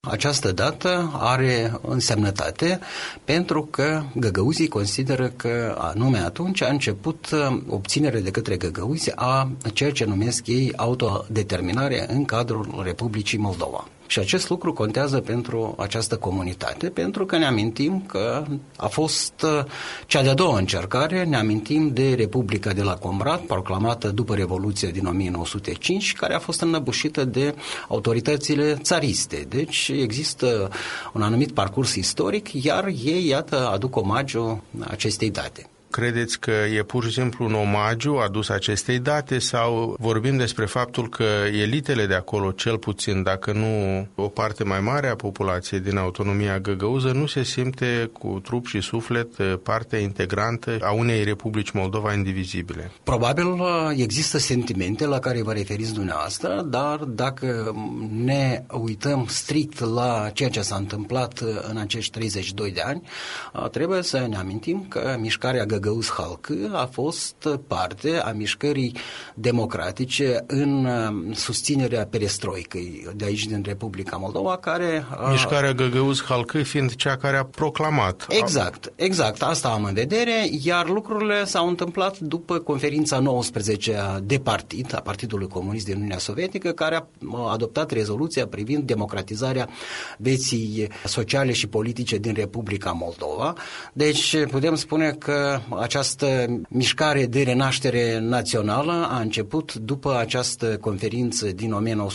Această dată are însemnătate pentru că găgăuzii consideră că anume atunci a început obținerea de către găgăuzi a ceea ce numesc ei autodeterminare în cadrul Republicii Moldova. Și acest lucru contează pentru această comunitate, pentru că ne amintim că a fost cea de-a doua încercare, ne amintim de Republica de la Comrat, proclamată după Revoluția din 1905, care a fost înăbușită de autoritățile țariste. Deci există un anumit parcurs istoric, iar ei, iată, aduc omagiu acestei date. Credeți că e pur și simplu un omagiu adus acestei date sau vorbim despre faptul că elitele de acolo, cel puțin dacă nu o parte mai mare a populației din autonomia găgăuză, nu se simte cu trup și suflet parte integrantă a unei Republici Moldova indivizibile? Probabil există sentimente la care vă referiți dumneavoastră, dar dacă ne uităm strict la ceea ce s-a întâmplat în acești 32 de ani, trebuie să ne amintim că mișcarea Găgăuz-Halkı a fost parte a mișcării democratice în susținerea perestroicăi de aici din Republica Moldova, care... Mișcarea Găgăuz-Halkı fiind cea care a proclamat. Exact, asta am în vedere, iar lucrurile s-au întâmplat după conferința 19 de partid, a Partidului Comunist din Uniunea Sovietică, care a adoptat rezoluția privind democratizarea vieții sociale și politice din Republica Moldova. Deci putem spune că această mișcare de renaștere națională a început după această conferință din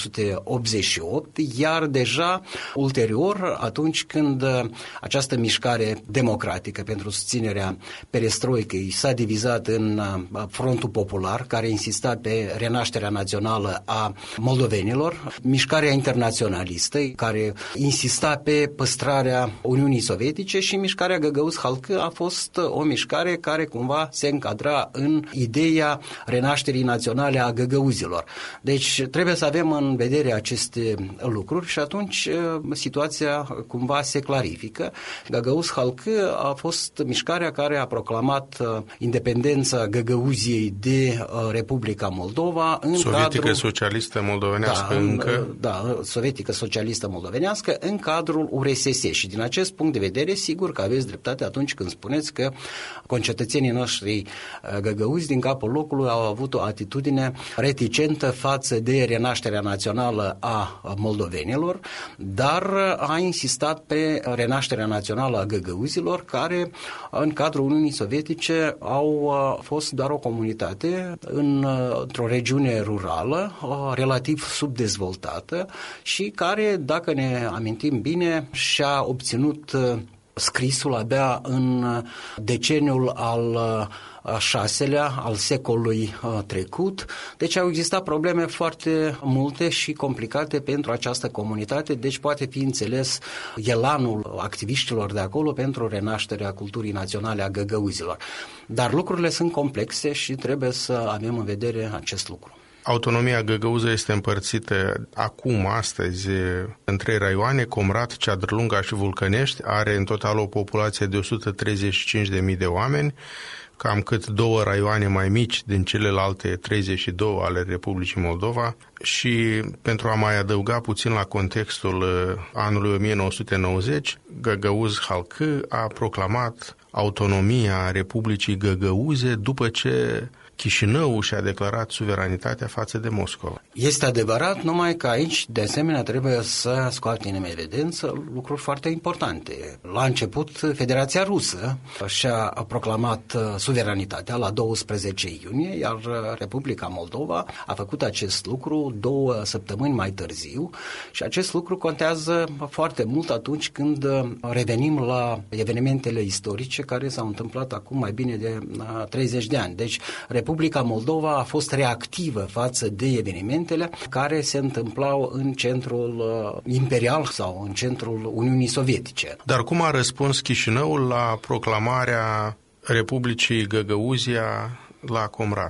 1988, iar deja ulterior, atunci când această mișcare democratică pentru susținerea perestroicăi s-a divizat în Frontul Popular, care insista pe renașterea națională a moldovenilor, mișcarea internaționalistă, care insista pe păstrarea Uniunii Sovietice, și mișcarea Găgăuz-Halkı a fost o mișcare care cumva se încadra în ideea renașterii naționale a găgăuzilor. Deci trebuie să avem în vedere aceste lucruri și atunci situația cumva se clarifică. Găgăuz-Halkı a fost mișcarea care a proclamat independența Găgăuziei de Republica Moldova în Sovietică socialistă moldovenească încă. Da, sovietică socialistă moldovenească în cadrul URSS, și din acest punct de vedere sigur că aveți dreptate atunci când spuneți că concetățenii noștri găgăuzi din capul locului au avut o atitudine reticentă față de renașterea națională a moldovenilor, dar a insistat pe renașterea națională a găgăuzilor, care în cadrul Uniunii Sovietice au fost doar o comunitate într-o regiune rurală relativ subdezvoltată și care, dacă ne amintim bine, și-a obținut scrisul abia în deceniul al VI-lea al secolului trecut. Deci au existat probleme foarte multe și complicate pentru această comunitate, deci poate fi înțeles elanul activiștilor de acolo pentru renașterea culturii naționale a găgăuzilor. Dar lucrurile sunt complexe și trebuie să avem în vedere acest lucru. Autonomia găgăuză este împărțită acum, astăzi, în 3 raioane, Comrat, Ceadrlunga și Vulcănești, are în total o populație de 135.000 de oameni, cam cât 2 raioane mai mici din celelalte 32 ale Republicii Moldova. Și pentru a mai adăuga puțin la contextul anului 1990, Găgăuz-Halkı a proclamat autonomia Republicii Găgăuze după ce Chișinău și-a declarat suveranitatea față de Moscova. Este adevărat, numai că aici, de asemenea, trebuie să scoatem în evidență lucruri foarte importante. La început, Federația Rusă și-a proclamat suveranitatea la 12 iunie, iar Republica Moldova a făcut acest lucru 2 săptămâni mai târziu și acest lucru contează foarte mult atunci când revenim la evenimentele istorice care s-au întâmplat acum mai bine de 30 de ani. Deci, Republica Moldova a fost reactivă față de evenimentele care se întâmplau în centrul imperial sau în centrul Uniunii Sovietice. Dar cum a răspuns Chișinăul la proclamarea Republicii Găgăuzia la Comrat?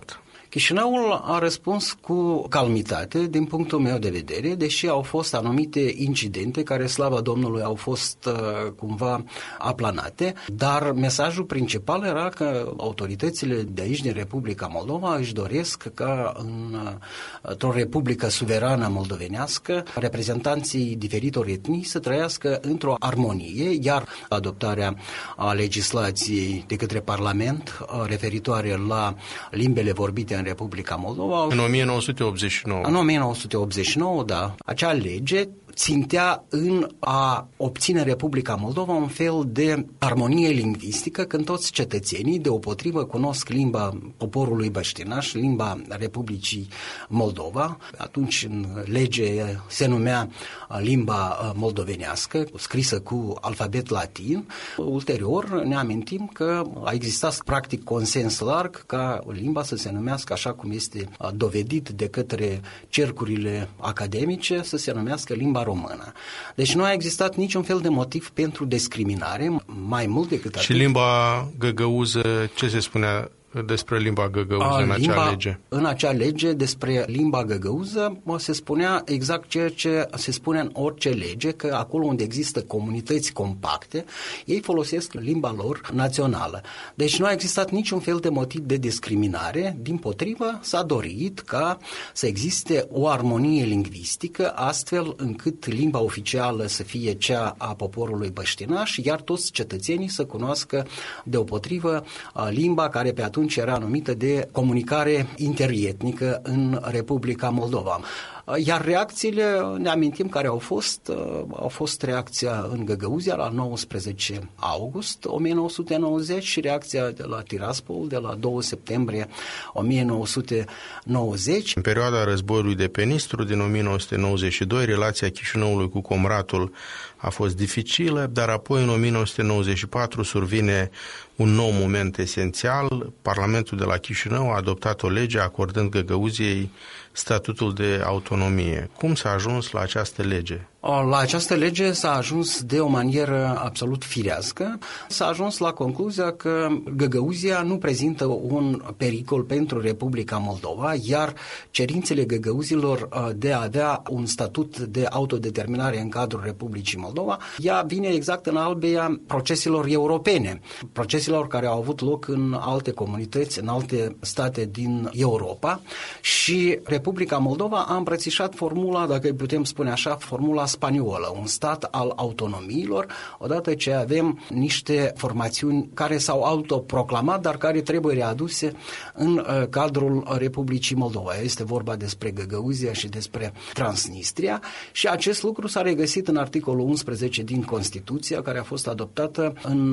Chișinăul a răspuns cu calmitate, din punctul meu de vedere, deși au fost anumite incidente care, slavă Domnului, au fost cumva aplanate, dar mesajul principal era că autoritățile de aici, din Republica Moldova, își doresc ca într-o republică suverană moldovenească, reprezentanții diferitor etnii să trăiască într-o armonie, iar adoptarea a legislației de către Parlament referitoare la limbele vorbite în Republica Moldova. În 1989. În 1989, da. Acea lege țintea în a obține Republica Moldova un fel de armonie lingvistică, când toți cetățenii deopotrivă cunosc limba poporului băștinaș, limba Republicii Moldova. Atunci în lege se numea limba moldovenească, scrisă cu alfabet latin. Ulterior ne amintim că a existat practic consens larg ca limba să se numească așa cum este dovedit de către cercurile academice, să se numească limba română. Deci nu a existat niciun fel de motiv pentru discriminare, mai mult decât atât. Și limba găgăuză, ce se spunea despre limba găgăuză în acea lege? În acea lege despre limba găgăuză se spunea exact ceea ce se spune în orice lege, că acolo unde există comunități compacte, ei folosesc limba lor națională. Deci nu a existat niciun fel de motiv de discriminare, dimpotrivă s-a dorit ca să existe o armonie lingvistică, astfel încât limba oficială să fie cea a poporului băștinaș, iar toți cetățenii să cunoască deopotrivă limba care pe atunci era numită de comunicare interietnică în Republica Moldova. Iar reacțiile, ne amintim care au fost reacția în Găgăuzia la 19 august 1990 și reacția de la Tiraspol de la 2 septembrie 1990. În perioada războiului de pe Nistru din 1992, relația Chișinăului cu Comratul a fost dificilă, dar apoi în 1994 survine un nou moment esențial. Parlamentul de la Chișinău a adoptat o lege acordând Găgăuziei statutul de autonomie. Cum s-a ajuns la această lege? La această lege s-a ajuns de o manieră absolut firească. S-a ajuns la concluzia că Găgăuzia nu prezintă un pericol pentru Republica Moldova, iar cerințele găgăuzilor de a avea un statut de autodeterminare în cadrul Republicii Moldova, ea vine exact în albia proceselor europene, proceselor care au avut loc în alte comunități, în alte state din Europa, și Republica Moldova a îmbrățișat formula, dacă îi putem spune așa, formula spaniolă, un stat al autonomiilor, odată ce avem niște formațiuni care s-au autoproclamat, dar care trebuie readuse în cadrul Republicii Moldova. Este vorba despre Găgăuzia și despre Transnistria și acest lucru s-a regăsit în articolul 11 din Constituția, care a fost adoptată în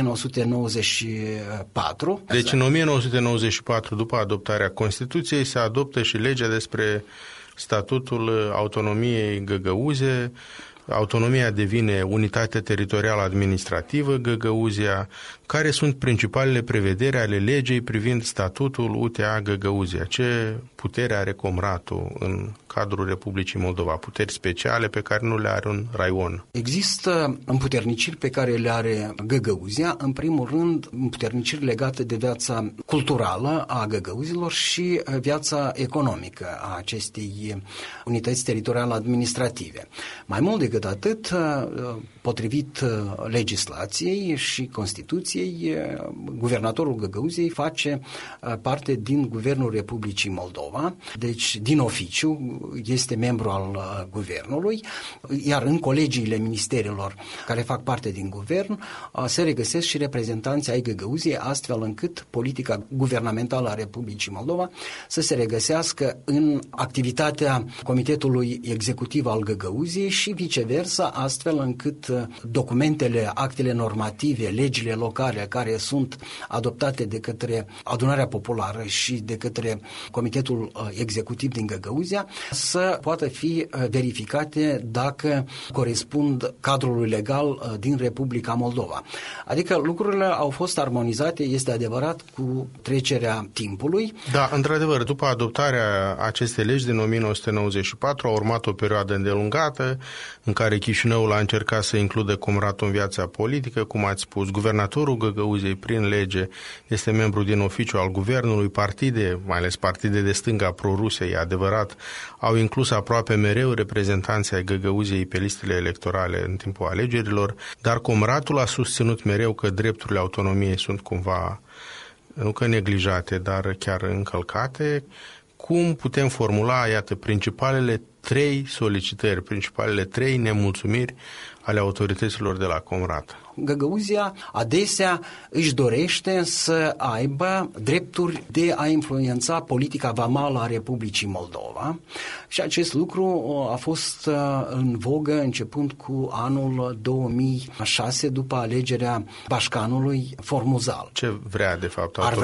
1994. Deci în 1994, după adoptarea Constituției, se adoptă și legea despre statutul autonomiei Găgăuze. Autonomia devine unitate teritorială administrativă Găgăuzia. Care sunt principalele prevederi ale legii privind statutul UTA Găgăuzia? Ce putere are Comratul în cadrul Republicii Moldova? Puteri speciale pe care nu le are un raion? Există împuterniciri pe care le are Găgăuzia, în primul rând împuterniciri legate de viața culturală a găgăuzilor și viața economică a acestei unități teritoriale administrative. Mai mult decât atât, potrivit legislației și Constituției, guvernatorul Găgăuziei face parte din Guvernul Republicii Moldova, deci din oficiu este membru al guvernului, iar în colegiile ministerilor care fac parte din guvern se regăsesc și reprezentanții ai Găgăuziei, astfel încât politica guvernamentală a Republicii Moldova să se regăsească în activitatea Comitetului Executiv al Găgăuziei și viceversa, astfel încât documentele, actele normative, legile locale care sunt adoptate de către Adunarea Populară și de către Comitetul Executiv din Găgăuzia să poată fi verificate dacă corespund cadrului legal din Republica Moldova. Adică lucrurile au fost armonizate, este adevărat, cu trecerea timpului. Da, într-adevăr, după adoptarea acestei legi din 1994 a urmat o perioadă îndelungată în care Chișinăul a încercat să includă Comratul în viața politică, cum ați spus. Guvernatorul Găgăuziei, prin lege, este membru din oficiu al guvernului. Partide, mai ales partide de stânga pro-Rusia, e adevărat, au inclus aproape mereu reprezentanții ai Găgăuziei pe listele electorale în timpul alegerilor, dar Comratul a susținut mereu că drepturile autonomiei sunt cumva, nu că neglijate, dar chiar încălcate. Cum putem formula, iată, principalele 3 solicitări, principalele 3 nemulțumiri ale autorităților de la Comrat? Găgăuzia adesea își dorește să aibă drepturi de a influența politica vamală a Republicii Moldova și acest lucru a fost în vogă începând cu anul 2006, după alegerea Bașcanului Formuzal. Ce vrea, de fapt, ar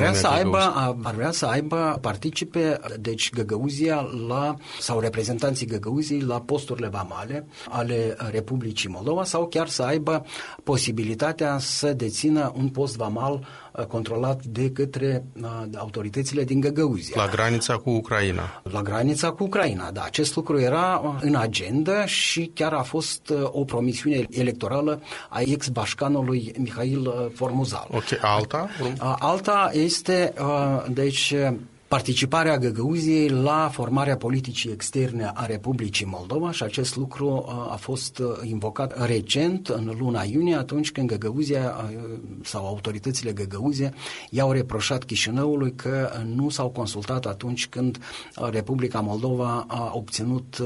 vrea să aibă participe, deci Găgăuzia sau reprezentanții Găgăuziei la posturile vamale ale Republicii Moldova sau chiar să aibă posibilitatea să dețină un post vamal controlat de către autoritățile din Găgăuzia. La granița cu Ucraina. La granița cu Ucraina, da. Acest lucru era în agenda și chiar a fost o promisiune electorală a ex-bașcanului Mihail Formuzal. Ok, alta? Alta este, deci, participarea Găgăuziei la formarea politicii externe a Republicii Moldova și acest lucru a fost invocat recent, în luna iunie, atunci când Găgăuzia sau autoritățile Găgăuzie i-au reproșat Chișinăului că nu s-au consultat atunci când Republica Moldova a obținut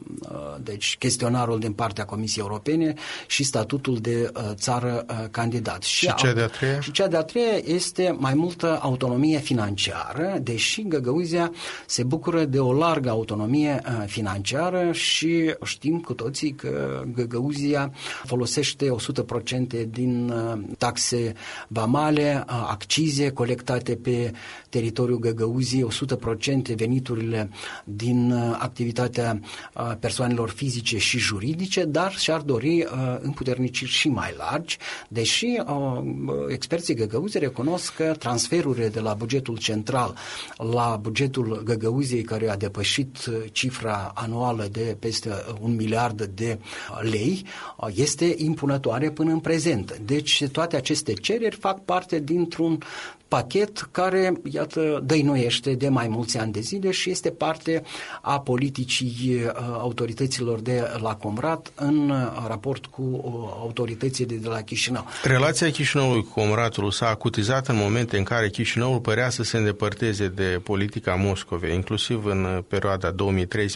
deci chestionarul din partea Comisiei Europene și statutul de țară candidat. Și cea de-a treia? Și cea de-a treia este mai multă autonomie financiară, deși Găgăuzia se bucură de o largă autonomie financiară și știm cu toții că Găgăuzia folosește 100% din taxe vamale, accize colectate pe teritoriul Găgăuziei, 100% veniturile din activitatea persoanelor fizice și juridice, dar și-ar dori împuterniciri și mai largi, deși experții Găgăuziei recunosc că transferurile de la bugetul central la bugetul Găgăuziei, care a depășit cifra anuală de peste 1 miliard de lei, este impunătoare până în prezent. Deci toate aceste cereri fac parte dintr-un pachet care, iată, dăinuiește de mai mulți ani de zile și este parte a politicii autorităților de la Comrat în raport cu autoritățile de la Chișinău. Relația Chișinăului cu Comratul s-a acutizat în momente în care Chișinăul părea să se îndepărteze de politica Moscovei, inclusiv în perioada 2013-2014,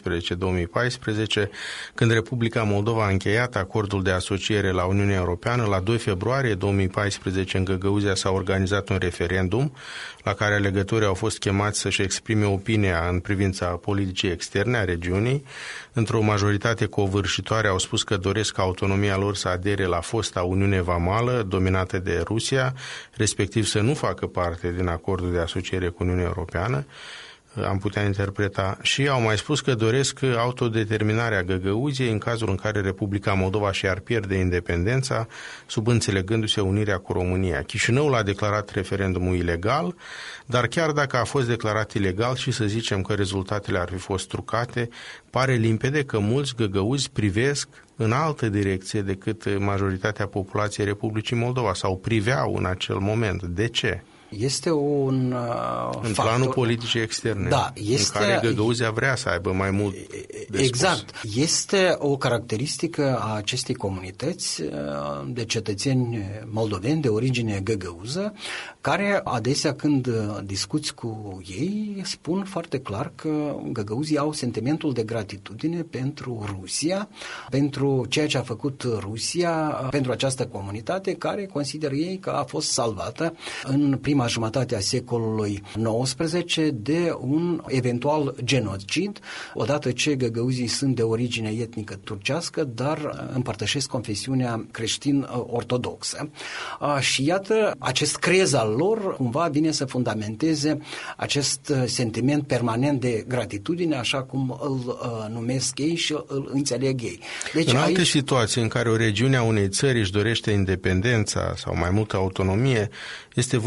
când Republica Moldova a încheiat acordul de asociere la Uniunea Europeană. La 2 februarie 2014 în Găgăuzia s-a organizat un referendum la care alegătorii au fost chemați să-și exprime opinia în privința politicii externe a regiunii. Într-o majoritate covârșitoare au spus că doresc ca autonomia lor să adere la fosta Uniune Vamală dominată de Rusia, respectiv să nu facă parte din acordul de asociere cu Uniunea Europeană. Am putea interpreta, și au mai spus că doresc autodeterminarea Găgăuziei în cazul în care Republica Moldova și-ar pierde independența, sub înțelegându-se unirea cu România. Chișinăul a declarat referendumul ilegal, dar chiar dacă a fost declarat ilegal și să zicem că rezultatele ar fi fost trucate, pare limpede că mulți găgăuzi privesc în altă direcție decât majoritatea populației Republicii Moldova, sau priveau în acel moment. De ce? Este un în planul politicii externe, da, în care Găgăuzia vrea să aibă mai mult de exact. spus. Este o caracteristică a acestei comunități de cetățeni moldoveni de origine găgăuză, care adesea când discuți cu ei spun foarte clar că găgăuzii au sentimentul de gratitudine pentru Rusia, pentru ceea ce a făcut Rusia pentru această comunitate, care consideră ei că a fost salvată în prima jumătate a secolului XIX de un eventual genocid, odată ce găgăuzii sunt de origine etnică turcească, dar împărtășesc confesiunea creștin-ortodoxă. Și iată, acest crez al lor cumva vine să fundamenteze acest sentiment permanent de gratitudine, așa cum îl numesc ei și îl înțeleg ei. Deci, în alte situații în care o regiune a unei țări își dorește independența sau mai multă autonomie, este vorba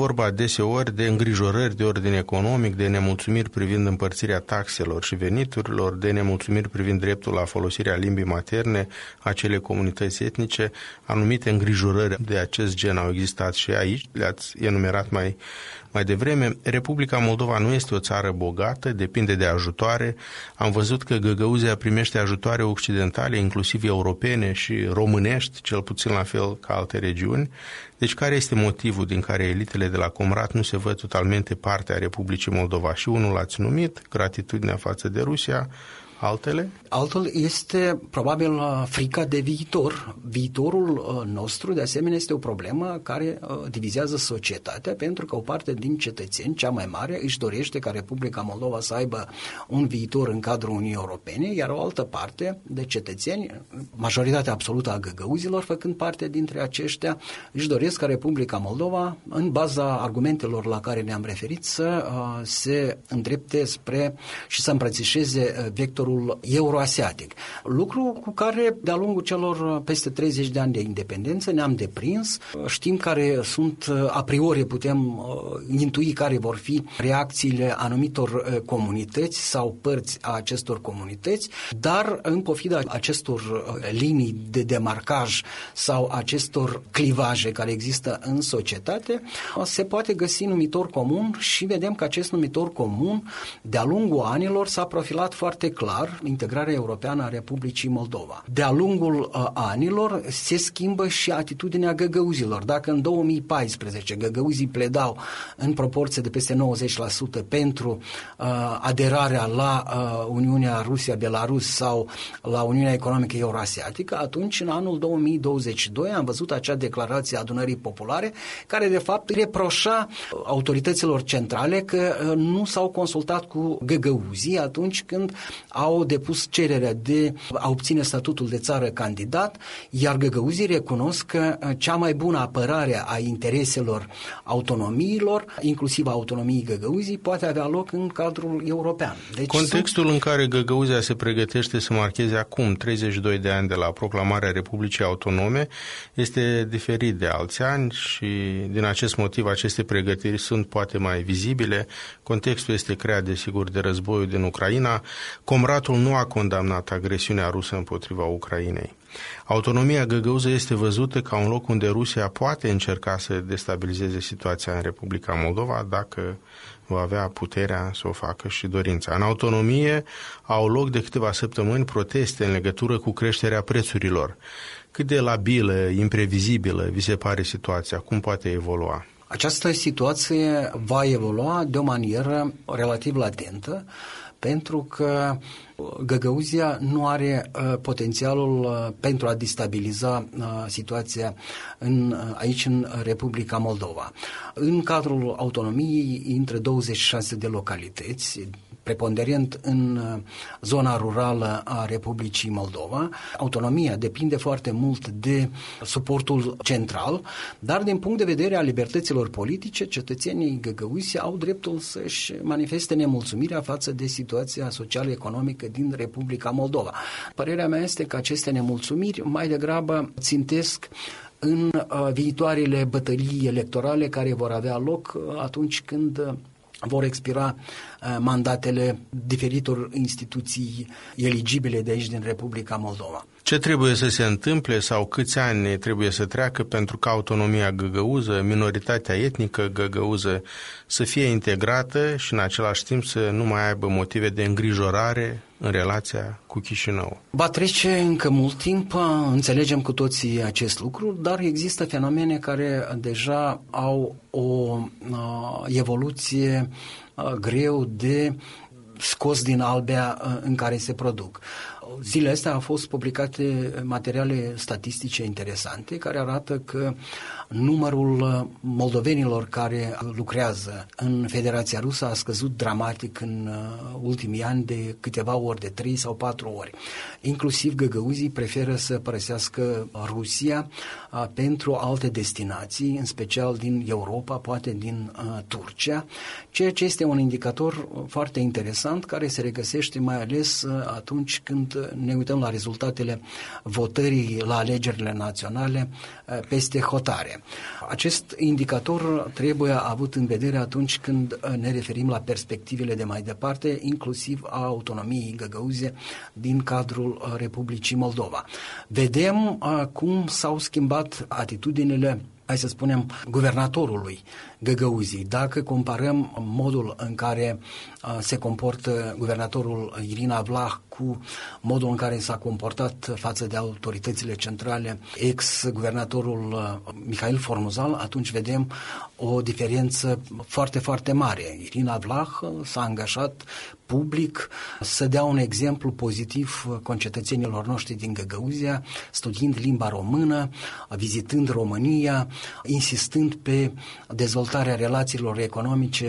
deseori de îngrijorări de ordin economic, de nemulțumiri privind împărțirea taxelor și veniturilor, de nemulțumiri privind dreptul la folosirea limbii materne a acelei comunități etnice. Anumite îngrijorări de acest gen au existat și aici, le-ați enumerat mai devreme. Republica Moldova nu este o țară bogată, depinde de ajutoare. Am văzut că Găgăuzia primește ajutoare occidentale, inclusiv europene și românești, cel puțin la fel ca alte regiuni. Deci care este motivul din care elitele de la Comrat nu se văd totalmente parte a Republicii Moldova? Și unul l-ați numit, gratitudinea față de Rusia. Altele? Altul este probabil frica de viitor. Viitorul nostru, de asemenea, este o problemă care divizează societatea, pentru că o parte din cetățeni, cea mai mare, își dorește ca Republica Moldova să aibă un viitor în cadrul Uniunii Europene, iar o altă parte de cetățeni, majoritatea absolută a găgăuzilor, făcând parte dintre aceștia, își doresc ca Republica Moldova, în baza argumentelor la care ne-am referit, să se îndrepte spre și să îmbrățișeze vectorul euroasiatic. Lucru cu care, de-a lungul celor peste 30 de ani de independență, ne-am deprins. Știm care sunt, a priori putem intui care vor fi reacțiile anumitor comunități sau părți a acestor comunități, dar în pofida acestor linii de demarcaj sau acestor clivaje care există în societate, se poate găsi numitor comun și vedem că acest numitor comun, de-a lungul anilor, s-a profilat foarte clar integrarea europeană a Republicii Moldova. De-a lungul anilor se schimbă și atitudinea găgăuzilor. Dacă în 2014 găgăuzii pledau în proporție de peste 90% pentru aderarea la Uniunea Rusia-Belarus sau la Uniunea Economică Euroasiatică, atunci în anul 2022 am văzut acea declarație a Adunării Populare care de fapt reproșa autorităților centrale că nu s-au consultat cu găgăuzii atunci când au depus cererea de a obține statutul de țară candidat, iar găgăuzii recunosc că cea mai bună apărare a intereselor autonomiilor, inclusiv a autonomiei găgăuzii, poate avea loc în cadrul european. Deci contextul în care Găgăuzia se pregătește să marcheze acum 32 de ani de la proclamarea Republicii Autonome este diferit de alți ani și din acest motiv aceste pregătiri sunt poate mai vizibile. Contextul este creat desigur de războiul din Ucraina. Comratul nu a condamnat agresiunea rusă împotriva Ucrainei. Autonomia găgăuză este văzută ca un loc unde Rusia poate încerca să destabilizeze situația în Republica Moldova dacă va avea puterea să o facă și dorința. În autonomie au loc de câteva săptămâni proteste în legătură cu creșterea prețurilor. Cât de labilă, imprevizibilă vi se pare situația? Cum poate evolua? Această situație va evolua de o manieră relativ latentă, pentru că Găgăuzia nu are potențialul pentru a destabiliza situația aici în Republica Moldova. În cadrul autonomiei intră 26 de localități, preponderent în zona rurală a Republicii Moldova. Autonomia depinde foarte mult de suportul central, dar din punct de vedere a libertăților politice, cetățenii găgăuzi au dreptul să-și manifeste nemulțumirea față de situația social-economică din Republica Moldova. Părerea mea este că aceste nemulțumiri mai degrabă țintesc în viitoarele bătălii electorale care vor avea loc atunci când vor expira mandatele diferitor instituții eligibile de aici din Republica Moldova. Ce trebuie să se întâmple sau câți ani trebuie să treacă pentru ca autonomia găgăuză, minoritatea etnică găgăuză să fie integrată și în același timp să nu mai aibă motive de îngrijorare în relația cu Chișinău? Va trece încă mult timp, înțelegem cu toții acest lucru, dar există fenomene care deja au o evoluție greu de scos din albea în care se produc. Zilele astea au fost publicate materiale statistice interesante care arată că numărul moldovenilor care lucrează în Federația Rusă a scăzut dramatic în ultimii ani de câteva ori, de 3 sau 4 ori. Inclusiv găgăuzii preferă să părăsească Rusia pentru alte destinații, în special din Europa, poate din Turcia, ceea ce este un indicator foarte interesant care se regăsește mai ales atunci când ne uităm la rezultatele votării la alegerile naționale peste hotare. Acest indicator trebuie avut în vedere atunci când ne referim la perspectivele de mai departe, inclusiv a autonomiei găgăuze din cadrul Republicii Moldova. Vedem cum s-au schimbat atitudinile, hai să spunem, guvernatorului Găgăuzii. Dacă comparăm modul în care se comportă guvernatorul Irina Vlah cu modul în care s-a comportat față de autoritățile centrale ex-guvernatorul Mihail Formuzal, atunci vedem o diferență foarte, foarte mare. Irina Vlah s-a angajat public să dea un exemplu pozitiv concetățenilor noștri din Găgăuzia, studiind limba română, vizitând România, insistând pe dezvoltarea relațiilor economice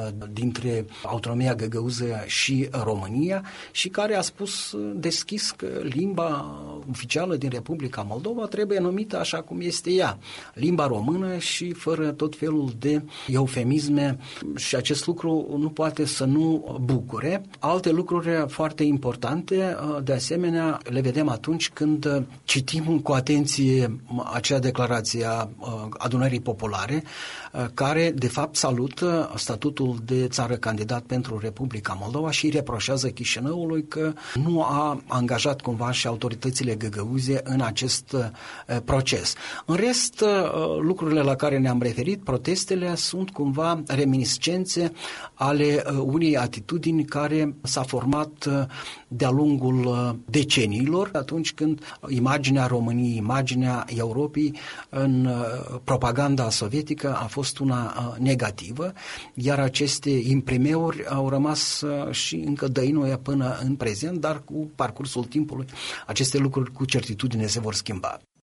dintre autonomia găgăuză și România și care a spus deschis că limba oficială din Republica Moldova trebuie numită așa cum este ea, limba română și fără tot felul de eufemisme, și acest lucru nu poate să nu bucure. Alte lucruri foarte importante, de asemenea, le vedem atunci când citim cu atenție acea declarație a Adunării Populare, care de fapt salută statutul de țară candidat pentru Republica Moldova și reproșează Chișinăului că nu a angajat cumva și autoritățile găgăuze în acest proces. În rest, lucrurile la care ne-am referit, protestele, sunt cumva reminiscențe ale unei atitudini care s-a format de-a lungul deceniilor, atunci când imaginea României, imaginea Europei în propaganda sovietică a fost una negativă, iar aceste imprimeuri au rămas și încă dăinuie până în prezent, dar cu parcursul timpului aceste lucruri cu certitudine se vor schimba.